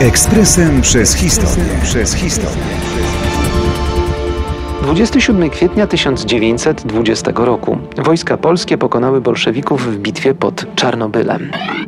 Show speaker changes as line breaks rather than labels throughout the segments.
Ekspresem przez historię.
27 kwietnia 1920 roku wojska polskie pokonały bolszewików w bitwie pod Czarnobylem.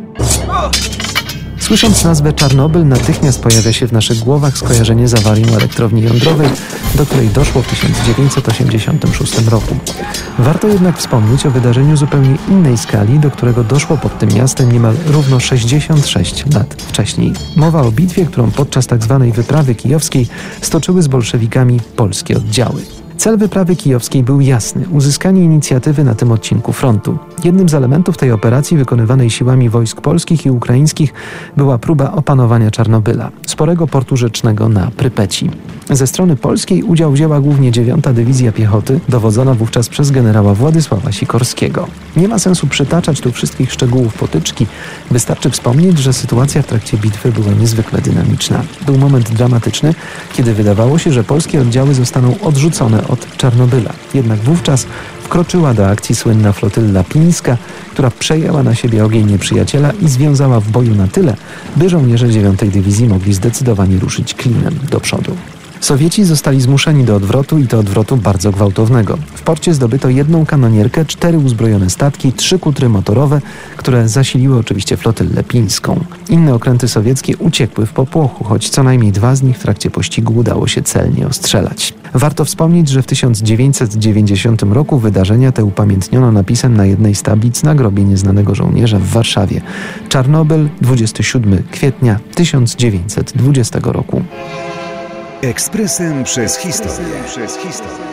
Słysząc nazwę Czarnobyl, natychmiast pojawia się w naszych głowach skojarzenie z awarią elektrowni jądrowej, do której doszło w 1986 roku. Warto jednak wspomnieć o wydarzeniu zupełnie innej skali, do którego doszło pod tym miastem niemal równo 66 lat wcześniej. Mowa o bitwie, którą podczas tzw. wyprawy kijowskiej stoczyły z bolszewikami polskie oddziały. Cel wyprawy kijowskiej był jasny – uzyskanie inicjatywy na tym odcinku frontu. Jednym z elementów tej operacji wykonywanej siłami wojsk polskich i ukraińskich była próba opanowania Czarnobyla, sporego portu rzecznego na Prypeci. Ze strony polskiej udział wzięła głównie 9. Dywizja Piechoty, dowodzona wówczas przez generała Władysława Sikorskiego. Nie ma sensu przytaczać tu wszystkich szczegółów potyczki, wystarczy wspomnieć, że sytuacja w trakcie bitwy była niezwykle dynamiczna. Był moment dramatyczny, kiedy wydawało się, że polskie oddziały zostaną odrzucone od Czarnobyla. Jednak wówczas wkroczyła do akcji słynna flotylla pińska, która przejęła na siebie ogień nieprzyjaciela i związała w boju na tyle, by żołnierze 9. Dywizji mogli zdecydowanie ruszyć klinem do przodu. Sowieci zostali zmuszeni do odwrotu i to odwrotu bardzo gwałtownego. W porcie zdobyto 1 kanonierkę, 4 uzbrojone statki, 3 kutry motorowe, które zasiliły oczywiście flotyllę pińską. Inne okręty sowieckie uciekły w popłochu, choć co najmniej 2 z nich w trakcie pościgu udało się celnie ostrzelać. Warto wspomnieć, że w 1990 roku wydarzenia te upamiętniono napisem na jednej z tablic na grobie nieznanego żołnierza w Warszawie. Czarnobyl, 27 kwietnia 1920 roku.
Ekspresem przez historię.